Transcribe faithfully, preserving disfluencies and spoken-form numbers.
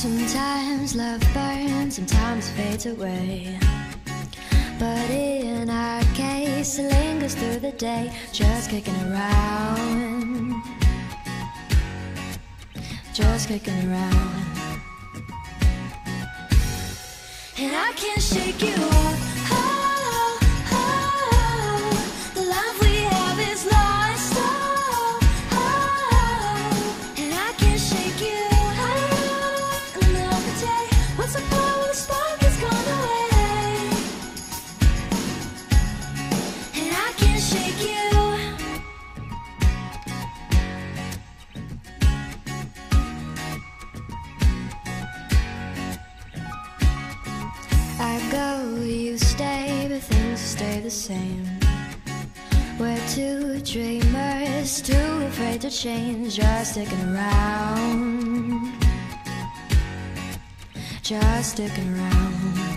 Sometimes love burns, sometimes fades away, but in our case it lingers through the day, just kicking around, just kicking around. And I can't shake you off. Oh, oh, the love we have is lost. Oh, oh, and I can't shake you off. Another day, what's the point when the spark is gone away? And I can't shake you. I go, you stay, but things stay the same. We're two dreamers, too afraid to change, just sticking around, just sticking around.